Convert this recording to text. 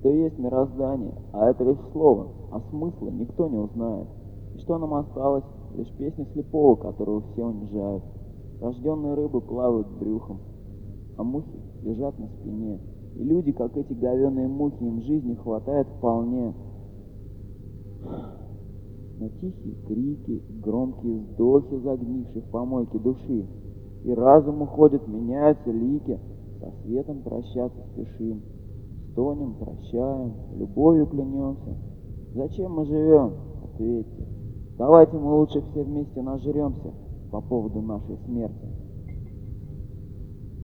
что есть мироздание, а это лишь слово, а смысла никто не узнает. И что нам осталось? Лишь песня слепого, которого все унижают. Рожденные рыбы плавают брюхом, а мухи лежат на спине. И люди, как эти говёные мухи, им жизни хватает вполне. Но тихие крики, громкие вздохи загнивших помойки души. И разум уходит, меняются лики, со светом прощаться спешим. Стонем, прощаем, любовью клянемся. Зачем мы живем? Ответьте. Давайте мы лучше все вместе нажремся по поводу нашей смерти.